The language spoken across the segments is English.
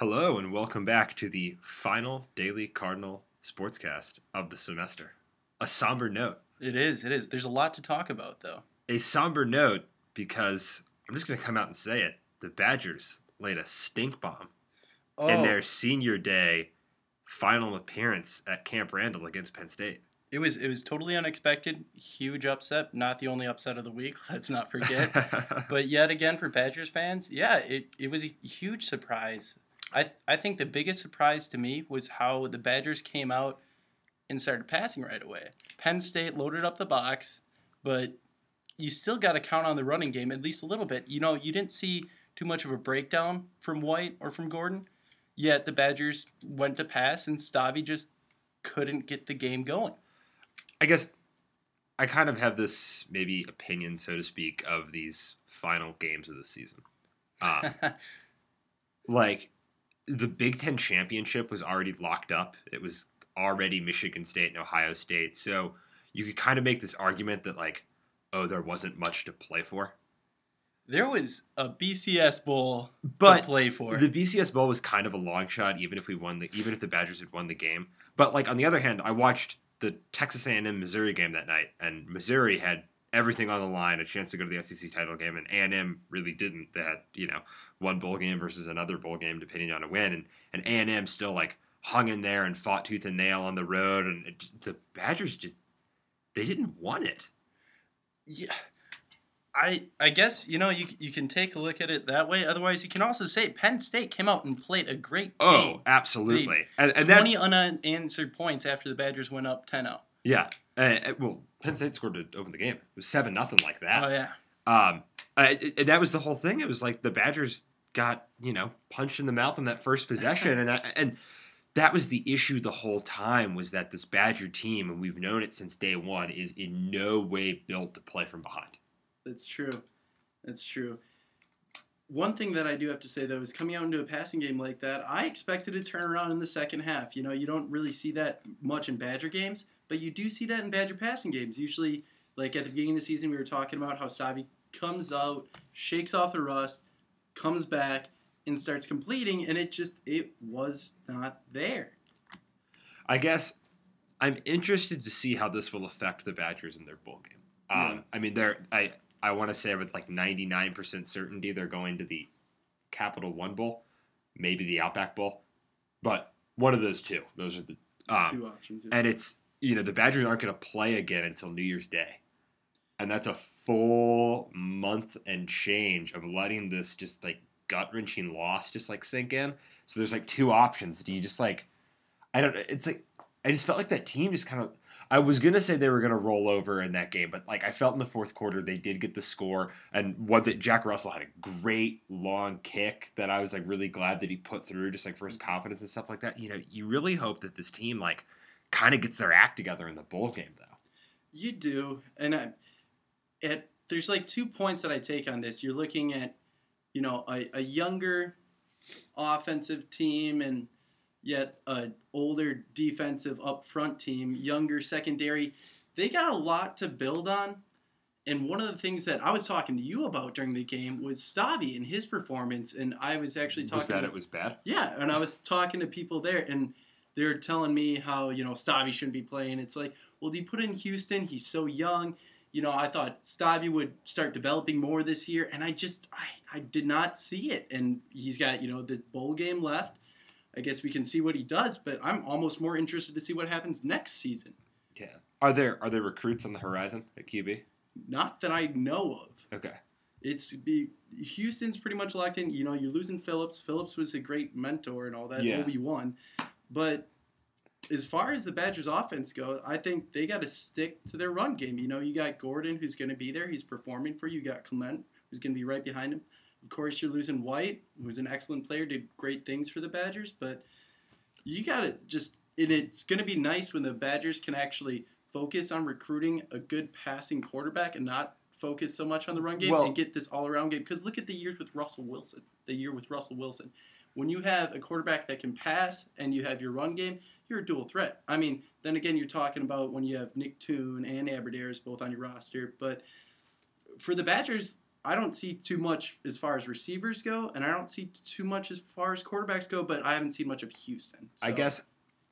Hello and welcome back to the final Daily Cardinal Sportscast of the semester. A somber note. It is. There's a lot to talk about, though. A somber note because I'm just going to come out and say it. The Badgers laid a stink bomb in their senior day final appearance at Camp Randall against Penn State. It was totally unexpected. Huge upset. Not the only upset of the week. Let's not forget. But yet again, for Badgers fans, yeah, it was a huge surprise. I think the biggest surprise to me was how the Badgers came out and started passing right away. Penn State loaded up the box, but you still got to count on the running game at least a little bit. You know, you didn't see too much of a breakdown from White or from Gordon, yet the Badgers went to pass and Stavi just couldn't get the game going. I guess I kind of have this maybe opinion, so to speak, of these final games of the season. Like, the Big Ten championship was already locked up. It was already Michigan State and Ohio State. So you could kind of make this argument that, like, oh, there wasn't much to play for. There was a BCS Bowl to play for. The BCS Bowl was kind of a long shot, even if the Badgers had won the game. But, like, on the other hand, I watched the Texas A&M Missouri game that night, and Missouri had everything on the line, a chance to go to the SEC title game, and A&M really didn't. They had, one bowl game versus another bowl game depending on a win, and A&M still, like, hung in there and fought tooth and nail on the road, and the Badgers they didn't want it. Yeah. I guess, you can take a look at it that way. Otherwise, you can also say Penn State came out and played a great game. Oh, absolutely. And 20 unanswered points after the Badgers went up 10-0. Yeah. Well, Penn State scored to open the game. It was 7-0 like that. Oh, yeah. That was the whole thing. It was like the Badgers got, punched in the mouth on that first possession. and that was the issue the whole time, was that this Badger team, and we've known it since day one, is in no way built to play from behind. That's true. One thing that I do have to say, though, is coming out into a passing game like that, I expected a turnaround in the second half. You don't really see that much in Badger games, but you do see that in Badger passing games. Usually, like at the beginning of the season, we were talking about how Stavi comes out, shakes off the rust, comes back, and starts completing, and it was not there. I guess I'm interested to see how this will affect the Badgers in their bowl game. I mean, I want to say with like 99% certainty they're going to the Capital One Bowl, maybe the Outback Bowl, but one of those two. Those are the two options. Yeah. And it's, the Badgers aren't going to play again until New Year's Day. And that's a full month and change of letting this just like gut-wrenching loss just like sink in. So there's like two options. Do you just like, I just felt like that team just kind of, I was going to say they were going to roll over in that game, but like I felt in the fourth quarter they did get the score, and one that Jack Russell had a great long kick that I was like really glad that he put through, just like for his confidence and stuff like that. You really hope that this team like kind of gets their act together in the bowl game, though. You do, and there's like 2 points that I take on this. You're looking at, a younger offensive team and yet an older defensive up front team, younger secondary. They got a lot to build on. And one of the things that I was talking to you about during the game was Stavi and his performance. And I was actually talking... it was bad? Yeah, and I was talking to people there, and they're telling me how, Stavi shouldn't be playing. It's like, well, do you put in Houston? He's so young. I thought Stavi would start developing more this year, and I did not see it. And he's got, the bowl game left. I guess we can see what he does, but I'm almost more interested to see what happens next season. Yeah. Are there recruits on the horizon at QB? Not that I know of. Okay. Houston's pretty much locked in. You're losing Phillips. Phillips was a great mentor and all that. Yeah. Obi-Wan. But as far as the Badgers offense goes, I think they got to stick to their run game. You got Gordon, who's going to be there. He's performing for you. You got Clement, who's going to be right behind him. Of course, you're losing White, who's an excellent player, did great things for the Badgers, but you got to it's going to be nice when the Badgers can actually focus on recruiting a good passing quarterback and not focus so much on the run game and get this all-around game. Because look at the year with Russell Wilson. When you have a quarterback that can pass and you have your run game, you're a dual threat. I mean, then again, you're talking about when you have Nick Toon and Aberdares both on your roster. But for the Badgers, I don't see too much as far as receivers go, and I don't see too much as far as quarterbacks go, but I haven't seen much of Houston. So. I guess,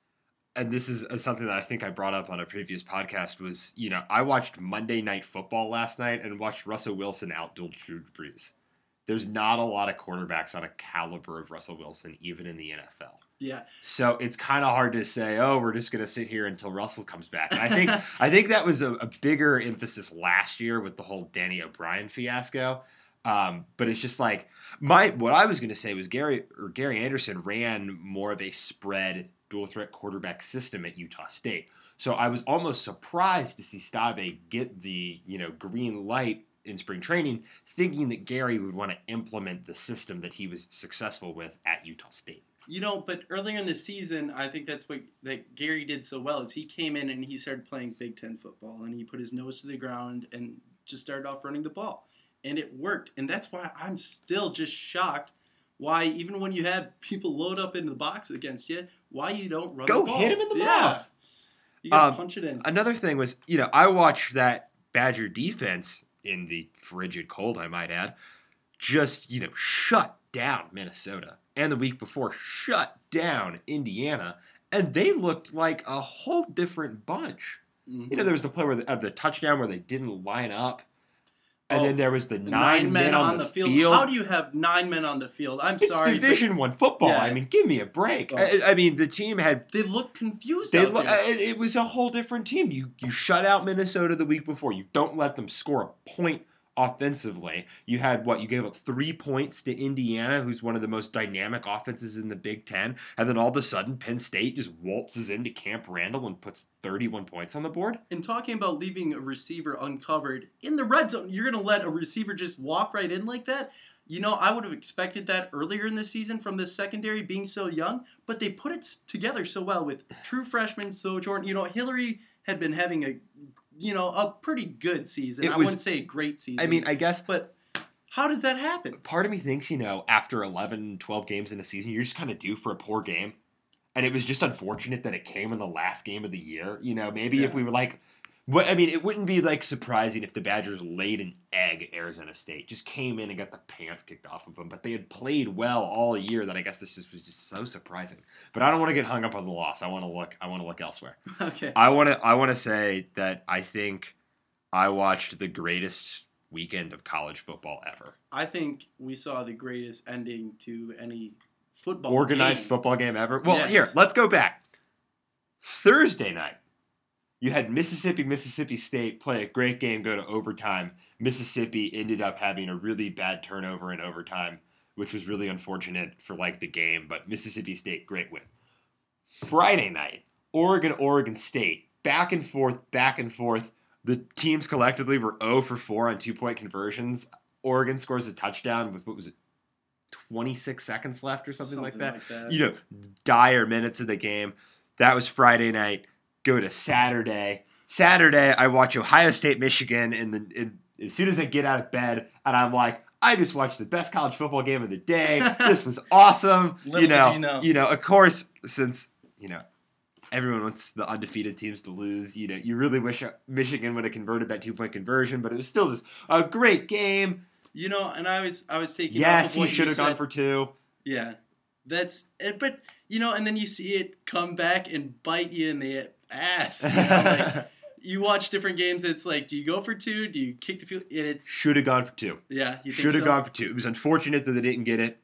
and this is something that I think I brought up on a previous podcast, was, I watched Monday Night Football last night and watched Russell Wilson outduel Drew Brees. There's not a lot of quarterbacks on a caliber of Russell Wilson, even in the NFL. Yeah. So it's kind of hard to say, oh, we're just going to sit here until Russell comes back. And I think that was a bigger emphasis last year with the whole Danny O'Brien fiasco. But it's just like what I was going to say was Gary Anderson ran more of a spread dual threat quarterback system at Utah State. So I was almost surprised to see Stave get the green light in spring training, thinking that Gary would want to implement the system that he was successful with at Utah State. But earlier in the season, I think that's what that Gary did so well is he came in and he started playing Big Ten football and he put his nose to the ground and just started off running the ball. And it worked. And that's why I'm still just shocked why even when you had people load up into the box against you, why you don't run the ball. Go hit him in the mouth. You got to punch it in. Another thing was, I watched that Badger defense in the frigid cold, I might add, just, shut down Minnesota. And the week before, shut down Indiana. And they looked like a whole different bunch. Mm-hmm. There was the play of the touchdown where they didn't line up. And then there was the nine men on the field. How do you have 9 men on the field? Sorry. It's Division I football. Yeah. I mean, give me a break. I mean, the team had... They looked confused It was a whole different team. You shut out Minnesota the week before. You don't let them score a point offensively. You had you gave up 3 points to Indiana, who's one of the most dynamic offenses in the Big Ten, and then all of a sudden Penn State just waltzes into Camp Randall and puts 31 points on the board. And talking about leaving a receiver uncovered in the red zone, you're going to let a receiver just walk right in like that? I would have expected that earlier in the season from the secondary being so young, but they put it together so well with true freshman Sojourn. Hillary had been having a pretty good season. I wouldn't say a great season. I mean, I guess. But how does that happen? Part of me thinks, after 11, 12 games in a season, you're just kind of due for a poor game. And it was just unfortunate that it came in the last game of the year. Maybe if we were like... it wouldn't be surprising if the Badgers laid an egg Arizona State. Just came in and got the pants kicked off of them. But they had played well all year that I guess this was just so surprising. But I don't want to get hung up on the loss. I want to look elsewhere. Okay. I want to say that I think I watched the greatest weekend of college football ever. I think we saw the greatest ending to any organized football game ever. Well, Here, let's go back. Thursday night. You had Mississippi State play a great game, go to overtime. Mississippi ended up having a really bad turnover in overtime, which was really unfortunate for the game, but Mississippi State, great win. Friday night, Oregon State, back and forth. The teams collectively were 0 for 4 on 2-point conversions. Oregon scores a touchdown with, 26 seconds left or something like that. Dire minutes of the game. That was Friday night. Go to Saturday. I watch Ohio State, Michigan, and as soon as I get out of bed, and I'm like, I just watched the best college football game of the day. This was awesome. Of course, since everyone wants the undefeated teams to lose. You really wish Michigan would have converted that 2-point conversion, but it was still just a great game. And I was taking. Yes, he should have gone for 2. Yeah, that's it. But and then you see it come back and bite you in the ass. You watch different games. It's like, do you go for 2? Do you kick the field? It's should have gone for 2. Yeah, you should have gone for 2. It was unfortunate that they didn't get it.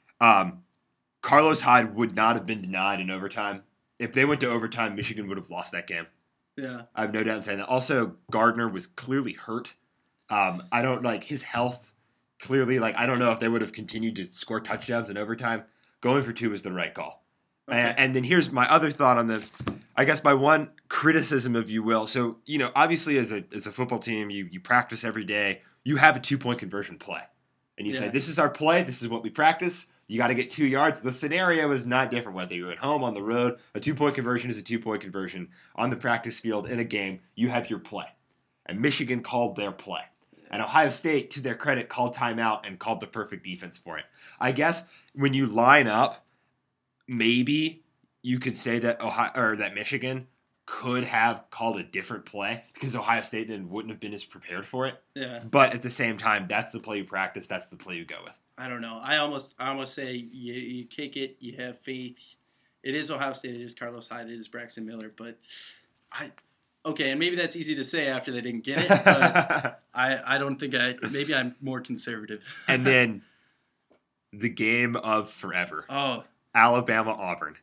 Carlos Hyde would not have been denied in overtime. If they went to overtime, Michigan would have lost that game. Yeah, I have no doubt in saying that. Also, Gardner was clearly hurt. I don't his health. Clearly, I don't know if they would have continued to score touchdowns in overtime. Going for 2 was the right call. Okay. And then here's my other thought on this. I guess my one criticism, if you will. So, obviously as a football team, you practice every day. You have a 2-point conversion play. And you say, this is our play. This is what we practice. You got to get 2 yards. The scenario is not different. Whether you're at home, on the road, a 2-point conversion is a 2-point conversion. On the practice field, in a game, you have your play. And Michigan called their play. And Ohio State, to their credit, called timeout and called the perfect defense for it. I guess when you line up, maybe you could say that that Michigan could have called a different play because Ohio State then wouldn't have been as prepared for it. Yeah. But at the same time, that's the play you practice. That's the play you go with. I don't know. I almost say you kick it, you have faith. It is Ohio State. It is Carlos Hyde. It is Braxton Miller. But and maybe that's easy to say after they didn't get it. But I don't think maybe I'm more conservative. And then the game of forever. Oh, Alabama-Auburn.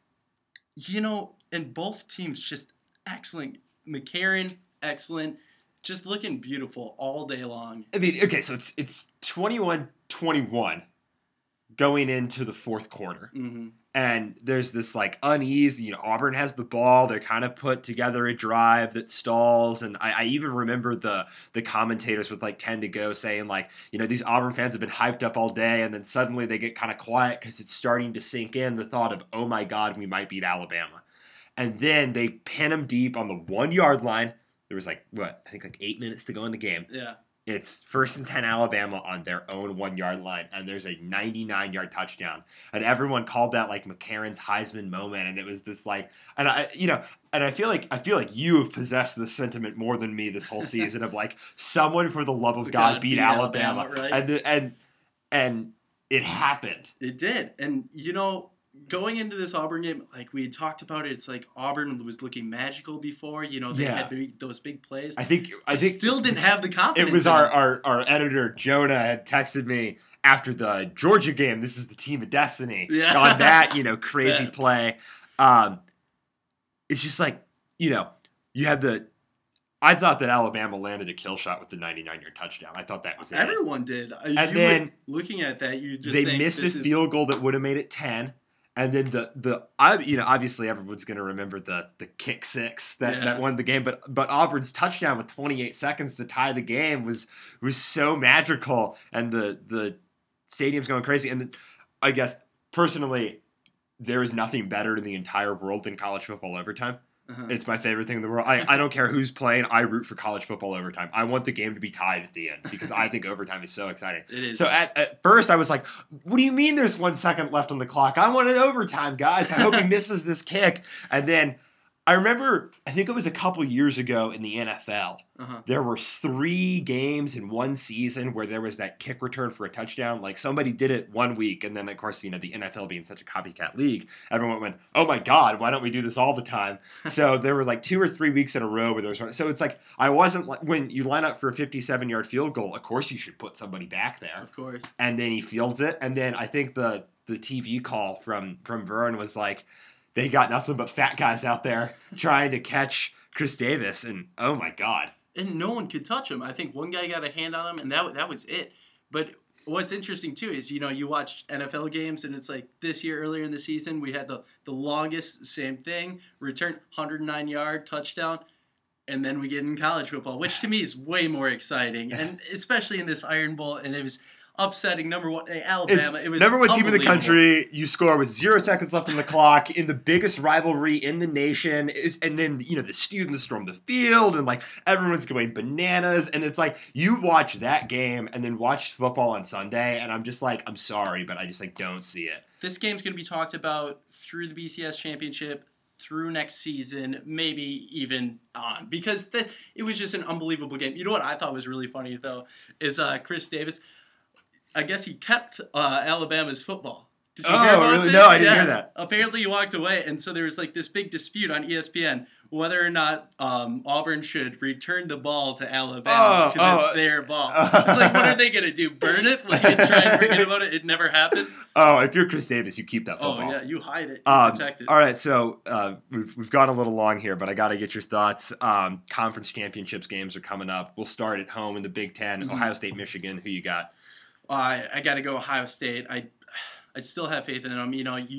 And both teams just excellent. McCarron, excellent. Just looking beautiful all day long. I mean, okay, so it's 21-21 going into the fourth quarter. Mm-hmm. And there's this like unease. Auburn has the ball. They're kind of put together a drive that stalls. And I even remember the commentators with like 10 to go saying like, these Auburn fans have been hyped up all day. And then suddenly they get kind of quiet because it's starting to sink in the thought of, oh my God, we might beat Alabama. And then they pin them deep on the 1 yard line. There was like 8 minutes to go in the game. Yeah. It's 1st and 10 Alabama on their own 1 yard line, and there's a 99-yard touchdown. And everyone called that like McCarron's Heisman moment, and it was this like, and I feel like you have possessed this sentiment more than me this whole season of like someone for the love of God beat Alabama, right? and it happened. It did, and going into this Auburn game, like we had talked about it, it's like Auburn was looking magical before. They had those big plays. I think still didn't have the confidence. It was our editor Jonah had texted me after the Georgia game. This is the team of destiny. Yeah. On that crazy play. It's just like you have the. I thought that Alabama landed a kill shot with the 99-yard touchdown. I thought that was it. Everyone did. And then looking at that, you just they missed a field goal that would have made it 10. And then obviously everyone's going to remember the kick six that won the game, but Auburn's touchdown with 28 seconds to tie the game was so magical, and the stadium's going crazy. And I guess personally, there is nothing better in the entire world than college football overtime. Uh-huh. It's my favorite thing in the world. I don't care who's playing. I root for college football overtime. I want the game to be tied at the end because I think overtime is so exciting. It is. So at first I was like, what do you mean there's 1 second left on the clock? I want an overtime, guys. I hope he misses this kick. And then I remember, I think it was a couple years ago in the NFL, there were 3 games in one season where there was that kick return for a touchdown. Like somebody did it 1 week, and then of course, the NFL being such a copycat league, everyone went, oh my God, why don't we do this all the time? So there were like 2 or 3 weeks in a row where there was, so it's like, I wasn't like, when you line up for a 57-yard field goal, of course you should put somebody back there. Of course. And then he fields it, and then I think the TV call from Vern was like, they got nothing but fat guys out there trying to catch Chris Davis, and oh my God. And no one could touch him. I think one guy got a hand on him, and that was it. But what's interesting, too, is, you watch NFL games, and it's like this year, earlier in the season, we had the longest, same thing, return, 109-yard touchdown, and then we get in college football, which to me is way more exciting, and especially in this Iron Bowl, and it was upsetting number one Alabama. It was number one team in the country. You score with 0 seconds left on the clock in the biggest rivalry in the nation, and then the students storm the field, and like everyone's going bananas. And it's like you watch that game and then watch football on Sunday, and I'm just like, I'm sorry, but I just like don't see it. This game's going to be talked about through the BCS championship, through next season, maybe even on, because it was just an unbelievable game. You know what I thought was really funny though is Chris Davis. I guess he kept Alabama's football. Did you hear about really? this? No, I didn't hear that. Apparently he walked away, and so there was like this big dispute on ESPN whether or not Auburn should return the ball to Alabama because it's their ball. It's like, what are they going to do, burn it? Like, and try and forget about it? It never happened? Oh, if you're Chris Davis, you keep that football. Oh, yeah, you hide it. You protect it. All right, so we've gone a little long here, but I got to get your thoughts. Conference championships games are coming up. We'll start at home in the Big Ten, Ohio State, Michigan. Who you got? I got to go Ohio State. I still have faith in them.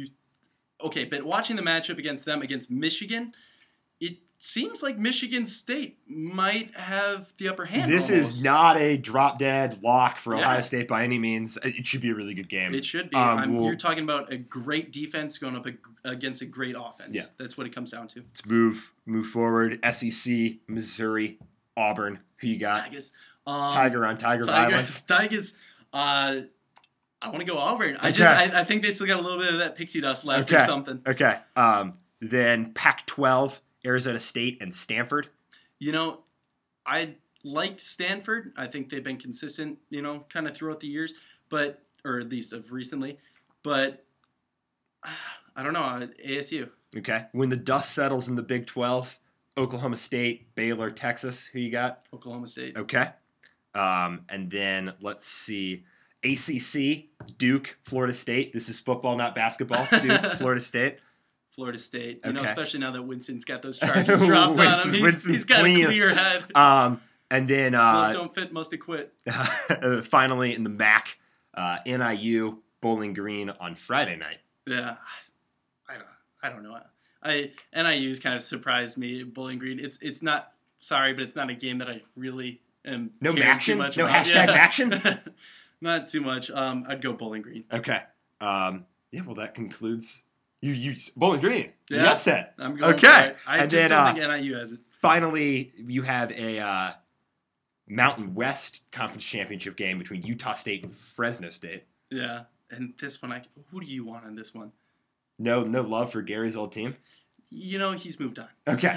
But watching the matchup against them, against Michigan, it seems like Michigan State might have the upper hand. This almost. Is not a drop-dead lock for Ohio State by any means. It should be a really good game. It should be. You're talking about a great defense going up against a great offense. Yeah. That's what it comes down to. Let's move forward. SEC, Missouri, Auburn. Who you got? Tigers. Tiger on Tiger violence. Tigers. I want to go Auburn. Okay. I think they still got a little bit of that pixie dust left or something. Okay. Then Pac-12, Arizona State and Stanford. You know, I liked Stanford. I think they've been consistent, kind of throughout the years, or at least of recently. But I don't know, ASU. Okay. When the dust settles in the Big 12, Oklahoma State, Baylor, Texas. Who you got? Oklahoma State. Okay. And then let's see. ACC, Duke, Florida State. This is football, not basketball. Duke, Florida State. Florida State. Okay. Especially now that Winston's got those charges dropped on him. He's got clean. a clear head. And then Don't fit, must acquit. finally in the MAC, NIU, Bowling Green on Friday night. Yeah. I don't know. NIU's kind of surprised me. Bowling Green. It's not. Sorry, but it's not a game that I really am. No caring too Maction? much No about. hashtag Maction? Not too much. I'd go Bowling Green. Okay. Yeah. Well, that concludes. You Bowling Green. Yeah. The upset. I'm going. Okay. For it. I And just then, don't think NIU has it. Finally, you have a Mountain West Conference Championship game between Utah State and Fresno State. Yeah. And this one, who do you want on this one? No love for Gary's old team. He's moved on. Okay.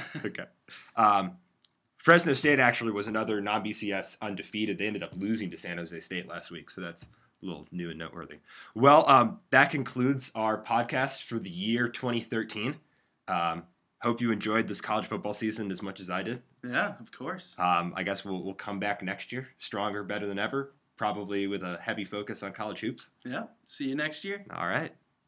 Fresno State actually was another non-BCS undefeated. They ended up losing to San Jose State last week, so that's a little new and noteworthy. Well, that concludes our podcast for the year 2013. Hope you enjoyed this college football season as much as I did. Yeah, of course. I guess we'll come back next year, stronger, better than ever, probably with a heavy focus on college hoops. Yeah. See you next year. All right.